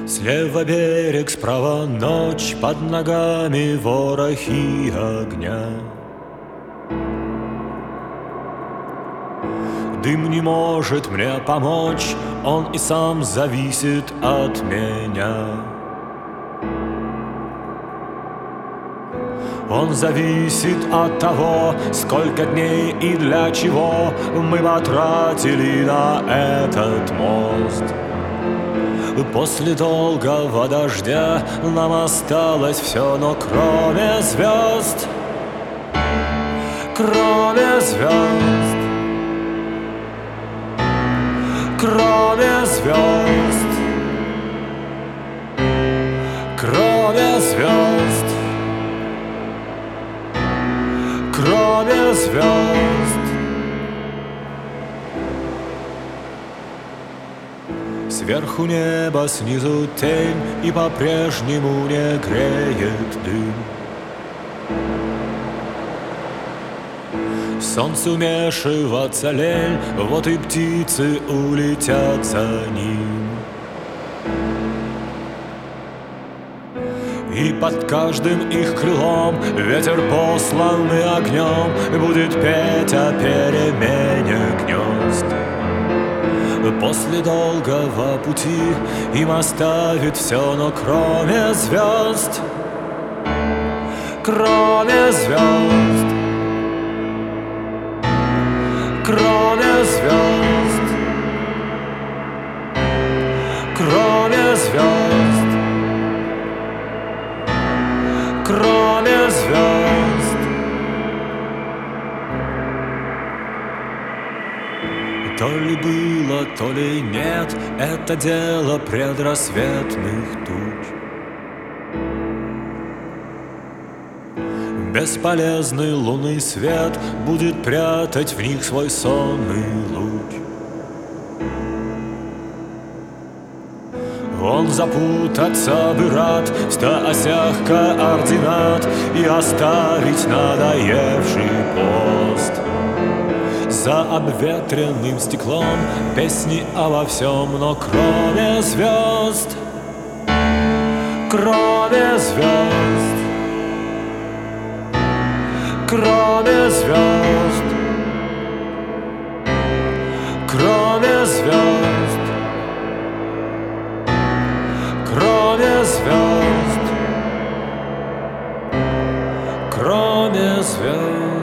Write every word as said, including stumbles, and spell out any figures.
Слева берег, справа ночь, под ногами ворохи огня. Дым не может мне помочь, он и сам зависит от меня. Он зависит от того, сколько дней и для чего мы потратили на этот мост. После долгого дождя нам осталось все, но кроме звезд, кроме звезд, кроме звезд, кроме звезд, кроме звезд. Сверху небо, снизу тень, и по-прежнему не греет дым. Солнцу вмешиваться лень, вот и птицы улетят за ним. И под каждым их крылом ветер, посланный огнем, будет петь о перемене гнезд. После долгого пути им оставит все, но кроме звезд, кроме звезд, кроме звезд, кроме звезд, кроме звезд. То ли было, то ли нет, это дело предрассветных туч. Бесполезный лунный свет будет прятать в них свой сонный луч. Он запутаться бы рад в ста осях координат и оставить надоевший пост. За обветренным стеклом песни обо всем, но кроме звезд, кроме звезд, кроме звезд, кроме звезд, кроме звезд, кроме звезд.